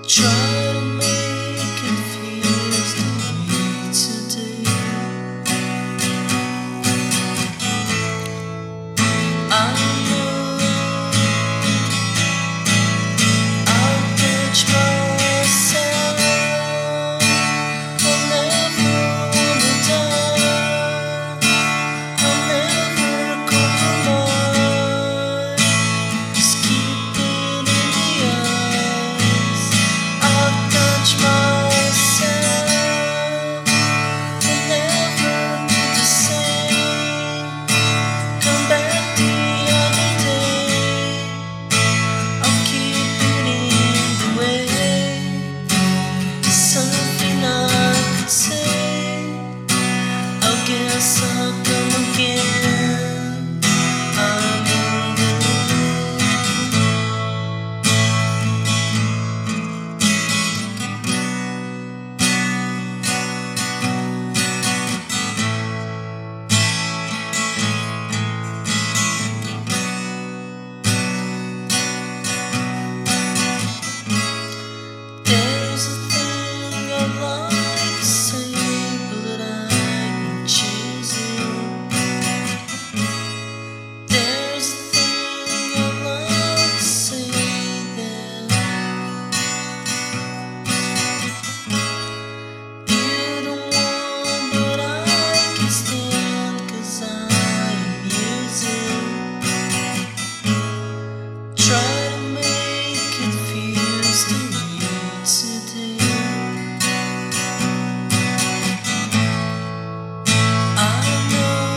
Try to make it feel the way today. I know I'll catch myself. I'll never wanna die. I'll never compromise. Just keep it in the eyes. I'll touch myself. I'll never be the same. Come back the other day. I'll keep it in the way. Something I could say. I guess I'll come again. I'm in the There's a thing I like to say, but I'm choosing. There's a thing I like to say that you don't want, but I can stand, 'cause I'm using. Try to make it feel the way today. I know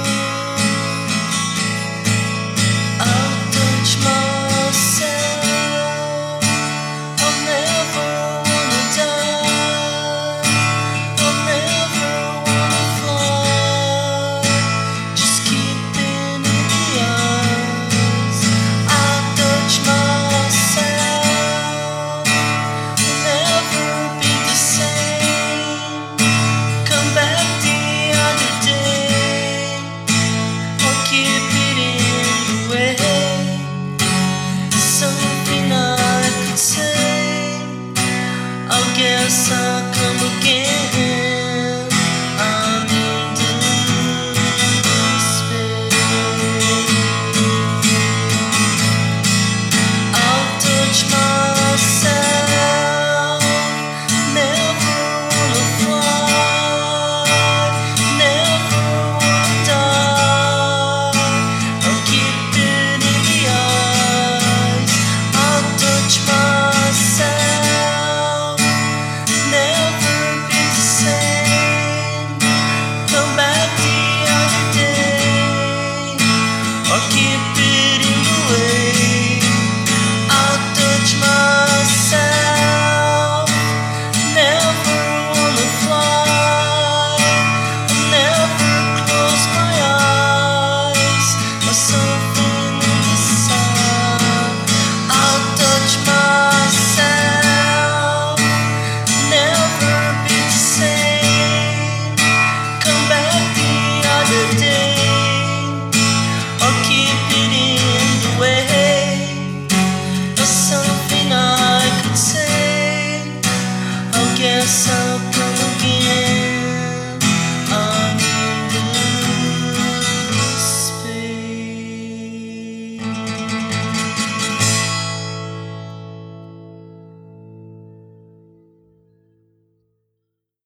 I'll touch myself. I'll never wanna die. I'll never wanna fly. Just keep it in the eyes. I'll touch myself. I'll never be the same. Come back the other day. I'll keep it in the way. Something I could say. I guess